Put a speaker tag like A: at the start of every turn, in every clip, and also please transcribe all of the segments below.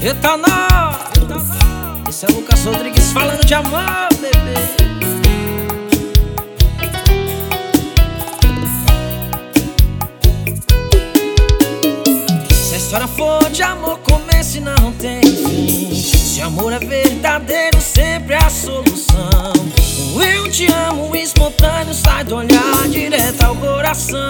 A: Eita, não! Esse é o Lucas Rodrigues falando de amor, bebê. Se a história for de amor, começo e não tem fim. Se amor é verdadeiro, sempre é a solução. O eu te amo, o espontâneo sai do olhar direto ao coração.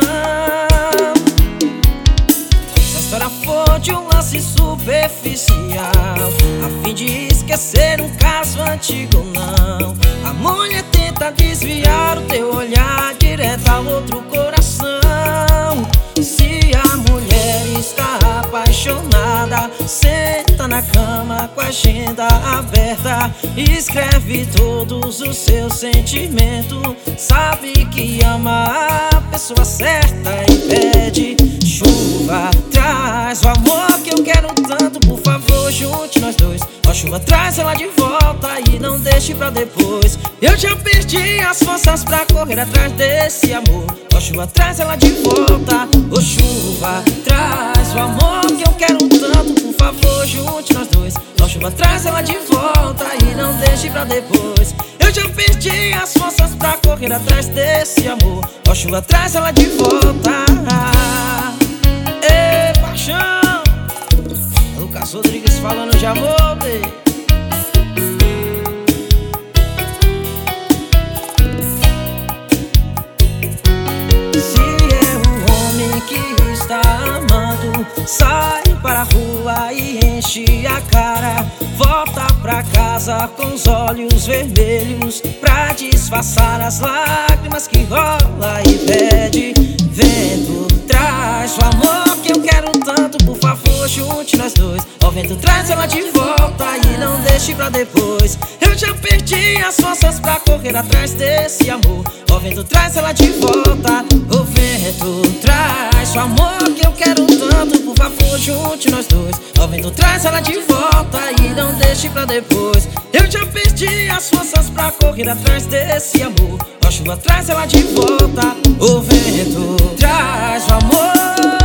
A: Se a história for de um lance superficial, a fim de esquecer um caso antigo, não. A mulher tenta desviar o teu olhar direto ao outro coração. Se a mulher está apaixonada, senta na cama com a agenda aberta, escreve todos os seus sentimentos. Sabe que ama a pessoa certa e pede chuva. Traz o amor que eu quero tanto, por favor, junte nós dois. Ó chuva, traz ela de volta e não deixe pra depois. Eu já perdi as forças pra correr atrás desse amor. Ó chuva, traz ela de volta. Ô chuva, traz o amor que eu quero tanto, por favor, junte nós dois. Ó chuva, traz ela de volta e não deixe pra depois. Eu já perdi as forças pra correr atrás desse amor. Ó chuva, traz ela de volta. Ei, paixão! Lucas Rodrigues falando de amor, baby. Sai para a rua e enche a cara. Volta pra casa com os olhos vermelhos, pra disfarçar as lágrimas que rola e pede vento. Traz o amor que eu quero tanto, por favor, junte nós dois. Ó vento, traz ela de volta e não deixe pra depois. Eu já perdi as forças pra correr atrás desse amor. Ó vento, traz ela de volta. Ô vento, traz o amor que eu quero tanto, por favor, junte nós dois. Ó vento, traz ela de volta e não deixe pra depois. Eu já perdi as forças pra correr atrás desse amor. Ó chuva, traz ela de volta. Ô vento, traz o amor.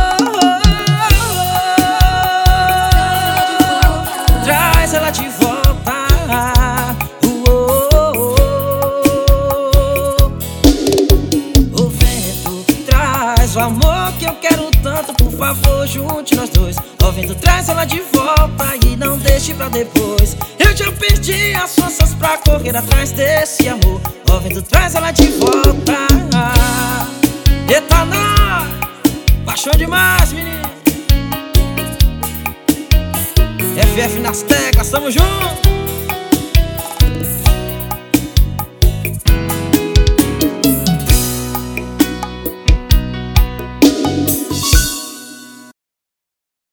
A: Traz ela de volta. Ô vento, traz o amor que eu quero tanto, por favor, junte nós dois. Ó vento, traz ela de volta e não deixe pra depois. Eu já perdi as forças pra correr atrás desse amor. Ó vento, traz ela de volta. Eita, nós! Paixão demais, menino. FF nas teclas, tamo junto.